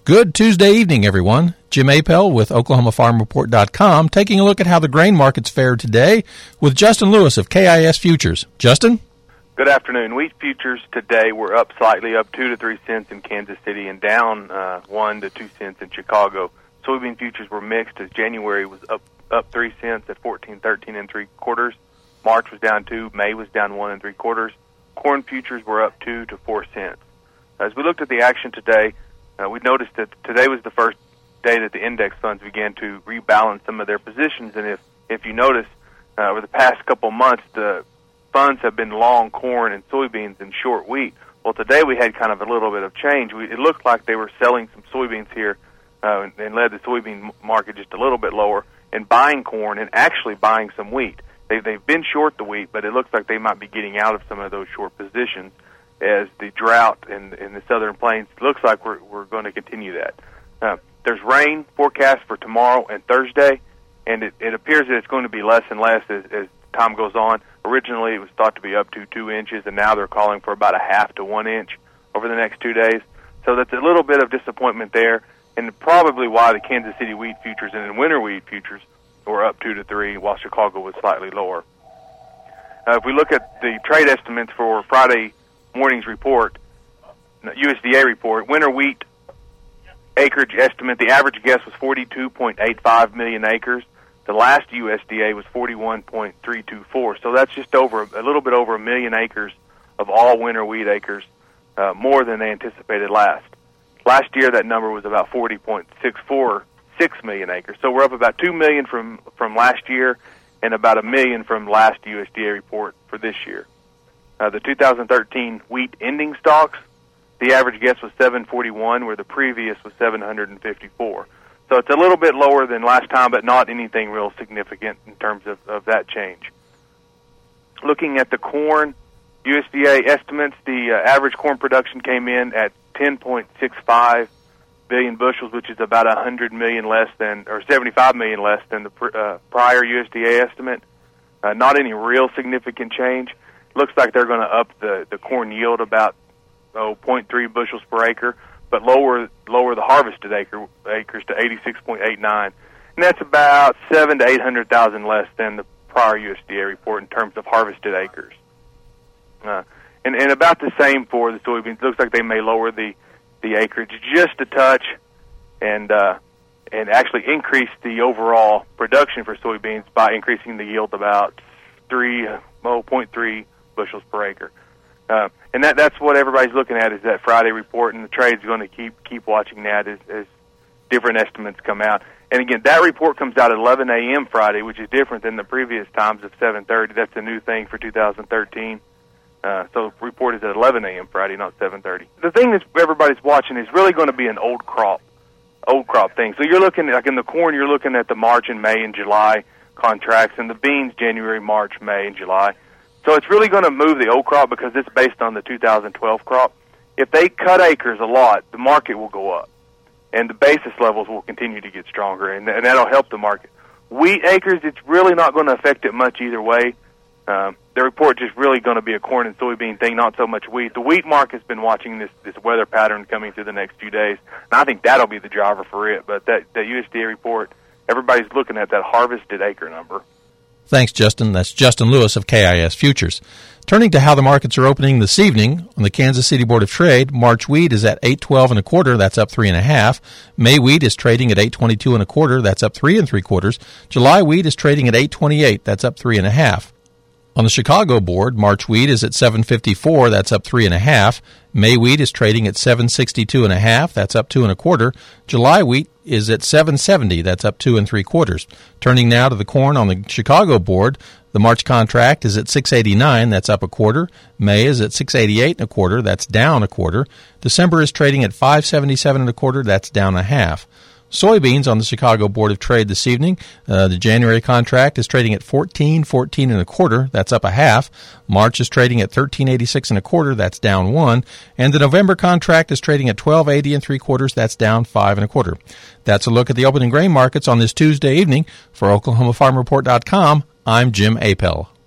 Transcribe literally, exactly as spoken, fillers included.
Good Tuesday evening, everyone. Jim Appel with Oklahoma Farm Report dot com, taking a look at how the grain markets fared today with Justin Lewis of K I S Futures. Justin? Good afternoon. Wheat futures today were up slightly, up two to three cents in Kansas City and down uh, one to two cents in Chicago. Soybean futures were mixed as January was up up three cents at fourteen thirteen and three quarters. March was down two. May was down one and three quarters. Corn futures were up two to four cents. As we looked at the action today, uh, we noticed that today was the first day that the index funds began to rebalance some of their positions. And if if you notice, uh, over the past couple months, the funds have been long corn and soybeans and short wheat. Well, today we had kind of a little bit of change. We, it looked like they were selling some soybeans here uh, and, and led the soybean market just a little bit lower, and buying corn and actually buying some wheat. They, they've been short the wheat, but it looks like they might be getting out of some of those short positions as the drought in, in the southern plains looks like we're, we're going to continue that. Uh, there's rain forecast for tomorrow and Thursday, and it, it appears that it's going to be less and less as, as time goes on. Originally, it was thought to be up to two inches, and now they're calling for about a half to one inch over the next two days. So that's a little bit of disappointment there, and probably why the Kansas City wheat futures and the winter wheat futures were up two to three, while Chicago was slightly lower. Uh, if we look at the trade estimates for Friday morning's report, U S D A report, winter wheat acreage estimate, the average guess was forty-two point eight five million acres. The last U S D A was forty-one point three two four. So that's just over a little bit over a million acres of all winter wheat acres, uh, more than they anticipated last. Last year, that number was about forty point six four six million acres. So we're up about two million from from last year, and about a million from last U S D A report for this year. Uh, the two thousand thirteen wheat ending stocks, the average guess was seven forty-one, where the previous was seven hundred fifty-four. So it's a little bit lower than last time, but not anything real significant in terms of, of that change. Looking at the corn, U S D A estimates, the uh, average corn production came in at ten point six five billion bushels, which is about one hundred million less than, or seventy-five million less than the pr- uh, prior U S D A estimate. Uh, not any real significant change. Looks like they're going to up the, the corn yield about oh, zero point three bushels per acre, but lower lower the harvested acre acres to eighty-six point eight nine, and that's about seven to eight hundred thousand less than the prior U S D A report in terms of harvested acres. Uh, and and about the same for the soybeans. Looks like they may lower the the acreage just a touch, and uh, and actually increase the overall production for soybeans by increasing the yield about three oh, point three bushels per acre. Uh, and that that's what everybody's looking at is that Friday report, and the trade's going to keep keep watching that as, as different estimates come out. And again, that report comes out at eleven a.m. Friday, which is different than the previous times of seven thirty. That's a new thing for two thousand thirteen. Uh, so the report is at eleven a.m. Friday, not seven thirty. The thing that everybody's watching is really going to be an old crop, old crop thing. So you're looking, like in the corn, you're looking at the March and May and July contracts, and the beans, January, March, May, and July. So it's really going to move the old crop because it's based on the two thousand twelve crop. If they cut acres a lot, the market will go up, and the basis levels will continue to get stronger, and, and that'll help the market. Wheat acres, it's really not going to affect it much either way. Um, the report is just really going to be a corn and soybean thing, not so much wheat. The wheat market's been watching this, this weather pattern coming through the next few days, and I think that'll be the driver for it. But that, that U S D A report, everybody's looking at that harvested acre number. Thanks, Justin. That's Justin Lewis of K I S Futures. Turning to how the markets are opening this evening, on the Kansas City Board of Trade, March wheat is at eight twelve and a quarter. That's up three and a half. May wheat is trading at eight twenty-two and a quarter. That's up three and three quarters. July wheat is trading at eight twenty-eight. That's up three and a half. On the Chicago board, March wheat is at seven fifty-four. That's up three and a half. May wheat is trading at seven sixty-two and a half. That's up two and a quarter. July wheat is at seven seventy. That's up two and three quarters. Turning now to the corn on the Chicago board, the March contract is at six eighty-nine. That's up a quarter. May is at six eighty-eight and a quarter. That's down a quarter. December is trading at five seventy-seven and a quarter. That's down a half. Soybeans on the Chicago Board of Trade this evening. Uh, the January contract is trading at fourteen fourteen and a quarter. That's up a half. March is trading at thirteen eighty-six and a quarter. That's down one. And the November contract is trading at twelve eighty and three quarters. That's down five and a quarter. That's a look at the opening grain markets on this Tuesday evening. For Oklahoma Farm Report dot com, I'm Jim Appel.